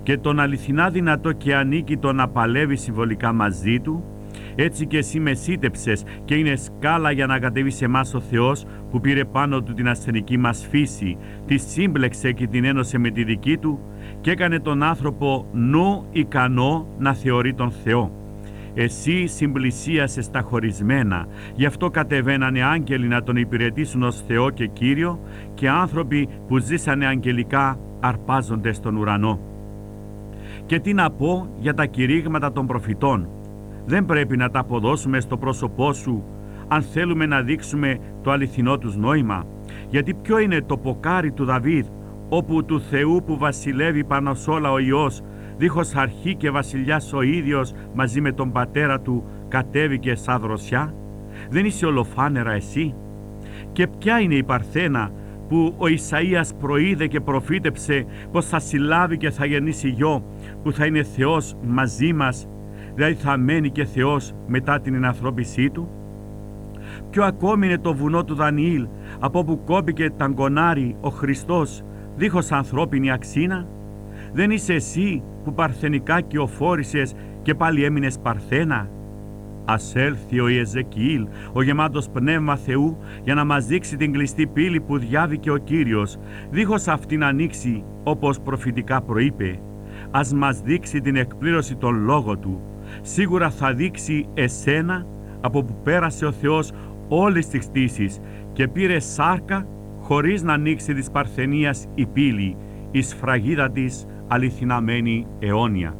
και τον αληθινά δυνατό και ανίκητο να παλεύει συμβολικά μαζί του, έτσι και εσύ με σύντεψες και είναι σκάλα για να κατέβει σε εμάς ο Θεός που πήρε πάνω του την ασθενική μας φύση, τη σύμπλεξε και την ένωσε με τη δική του και έκανε τον άνθρωπο νου ικανό να θεωρεί τον Θεό. Εσύ συμπλησίασες τα χωρισμένα, γι' αυτό κατεβαίνανε άγγελοι να τον υπηρετήσουν ως Θεό και Κύριο και άνθρωποι που ζήσανε αγγελικά αρπάζονται στον ουρανό. Και τι να πω για τα κηρύγματα των προφητών. Δεν πρέπει να τα αποδώσουμε στο πρόσωπό σου αν θέλουμε να δείξουμε το αληθινό τους νόημα. Γιατί ποιο είναι το ποκάρι του Δαβίδ, όπου του Θεού που βασιλεύει πάνω σ' όλα ο Υιός, δίχως αρχή και βασιλιάς ο ίδιος μαζί με τον πατέρα του κατέβηκε σαν δροσιά? Δεν είσαι ολοφάνερα εσύ? Και ποια είναι η Παρθένα που ο Ισαΐας προείδε και προφήτεψε πως θα συλλάβει και θα γεννήσει γιο που θα είναι Θεός μαζί μας, δηλαδή θα μένει και Θεός μετά την ενανθρώπισή του? Ποιο ακόμη είναι το βουνό του Δανιήλ, από όπου κόπηκε ταγκονάρι ο Χριστός δίχως ανθρώπινη αξίνα? Δεν είσαι εσύ που παρθενικά κυοφόρησες και πάλι έμεινες Παρθένα? Ας έλθει ο Ιεζεκιήλ, ο γεμάτος πνεύμα Θεού, για να μας δείξει την κλειστή πύλη που διάβηκε ο Κύριος, δίχως αυτήν ανοίξει όπως προφητικά προείπε. Ας μας δείξει την εκπλήρωση των λόγων του. Σίγουρα θα δείξει εσένα, από που πέρασε ο Θεός όλες τις κτήσεις και πήρε σάρκα χωρίς να ανοίξει της Παρθενίας η πύλη, η σφραγίδα της αληθιναμένη αιώνια.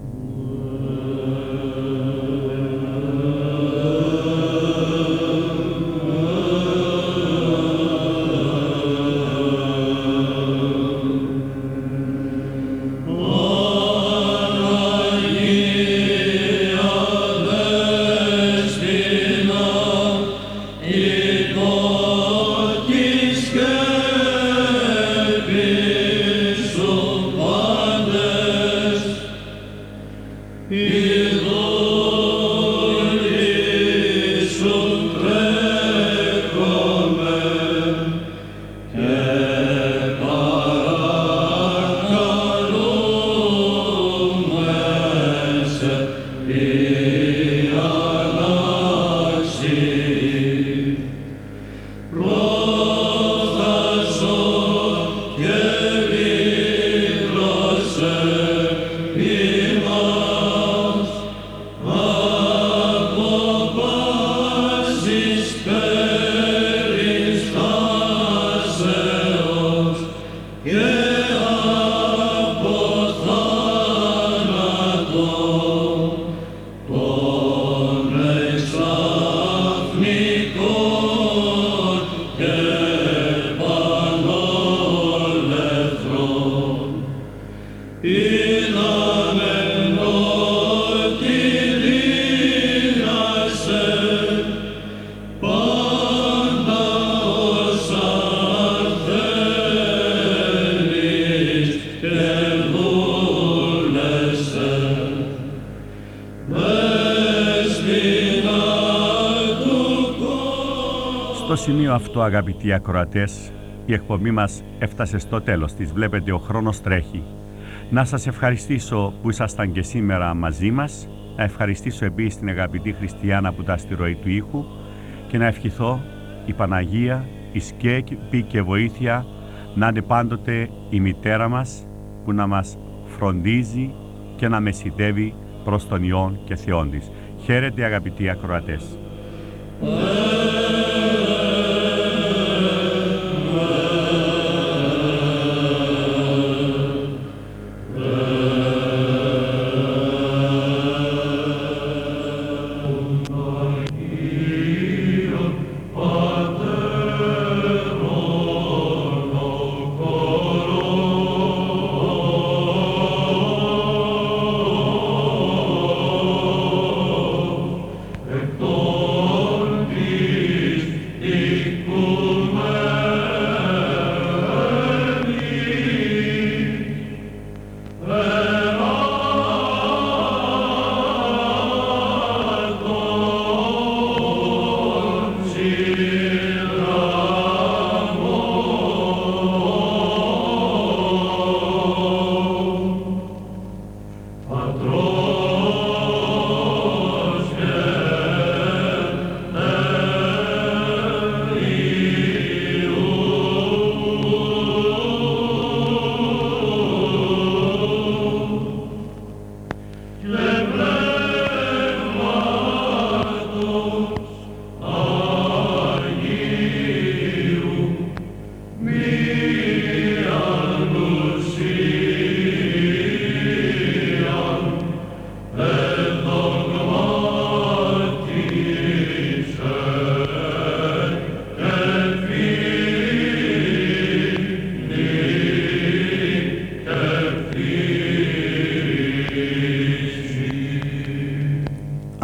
Στο σημείο αυτό, αγαπητοί ακροατές, η εκπομπή μας έφτασε στο τέλος της. Βλέπετε, ο χρόνος τρέχει. Να σας ευχαριστήσω που ήσασταν και σήμερα μαζί μας. Να ευχαριστήσω επίσης την αγαπητή Χριστιάνα που ήταν στη ροή του ήχου και να ευχηθώ η Παναγία, η σκέπη και βοήθεια να είναι πάντοτε η μητέρα μας που να μας φροντίζει και να μεσητεύει προς τον Υιόν και Θεόν της. Χαίρετε, αγαπητοί ακροατές. Εκ των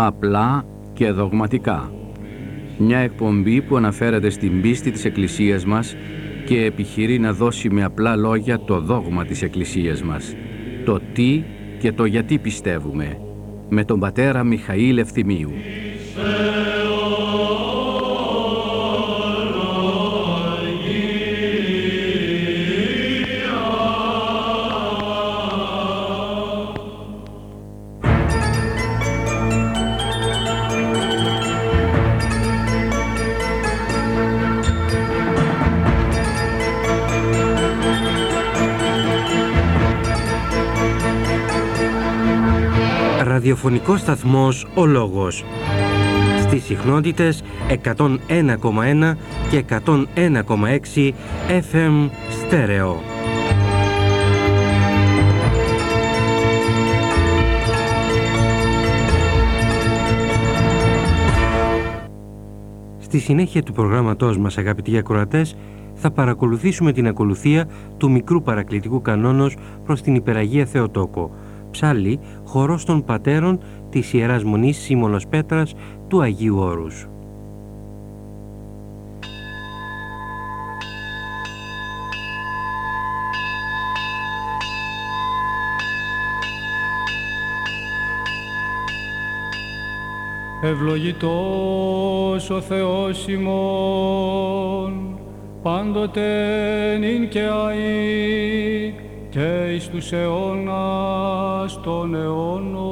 απλά και δογματικά. Μια εκπομπή που αναφέρεται στην πίστη της Εκκλησίας μας και επιχειρεί να δώσει με απλά λόγια το δόγμα της Εκκλησίας μας, το τι και το γιατί πιστεύουμε, με τον πατέρα Μιχαήλ Ευθυμίου. Ραδιοφωνικός σταθμός Ο Λόγος. Στις συχνότητες εκατόν ένα κόμμα ένα και εκατόν ένα κόμμα έξι εφ εμ στέρεο. Στη συνέχεια του προγράμματός μας, αγαπητοί ακροατές, θα παρακολουθήσουμε την ακολουθία του μικρού παρακλητικού κανόνος προς την Υπεραγία Θεοτόκο, ψάλλει χορός των πατέρων της Ιεράς Μονής Σίμωνος Πέτρας του Αγίου Όρους. Ευλογητός ο Θεός ημών, πάντοτε νυν και αεί, και εις τους αιώνας των αιώνων.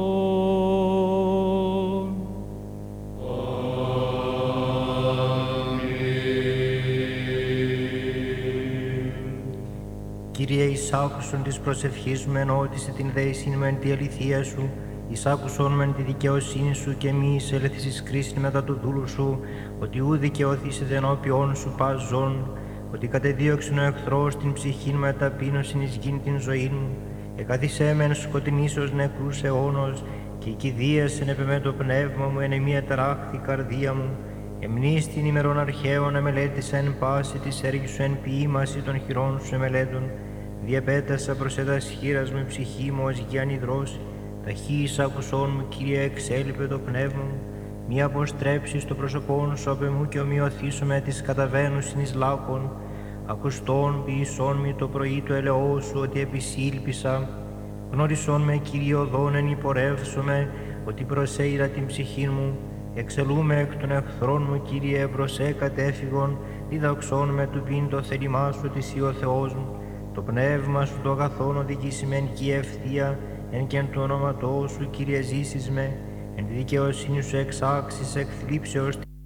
Κύριε, εις άκουσον της προσευχής μου εν ότισε την δέησιν μεν τη αληθεία σου, εις άκουσον μεν τη δικαιοσύνη σου και μη εισέλθεις εις κρίσιν μετά του δούλου σου, ότι ου δικαιωθήσεται ενώπιον σου πας ζών, ότι κατεδίωξεν ο εχθρός την ψυχήν με ταπείνωσιν εις γην την ζωήν μου, εκαθισέ μεν σκοτεινής ως νεκρούς αιώνος, και κηδίασεν επ' εμέ το πνεύμα μου εν εμία ταράχθη καρδία μου, εμνείς την ημερών αρχαίων εμελέτησα πάση της έργης σου εν ποίημαση των χειρών σου εμελέτων, διαπέτασα προς έτας χείρας μου η ψυχή μου ως γιάννη δρόση, ταχύης άκουσόν μου, Κύριε, εξέλιπε το πνεύμα μου, μη αποστρέψεις το πρόσωπόν σου απ' εμού και ομοιωθήσω με τις καταβαίνουσιν εις λάκων, ακουστών ποιησόν μη το πρωί το ελαιό σου, ότι επισήλπισα, γνώρισόν με, Κύριε, οδόν εν υπορεύσομαι, ότι προσέειρα την ψυχή μου, εξελούμε εκ των εχθρών μου, Κύριε, προσέ κατέφυγον, διδαξόν με του πίν το θέλημά σου, ότι εσύ ο Θεός μου, το πνεύμα σου το αγαθόν οδηγήσει με εν κι ευθεία, εν και εν του ονόματός σου, Κύριε, ζήσεις με, εν τη δικαιοσύνη σου εξάξεις εκ θλίψεως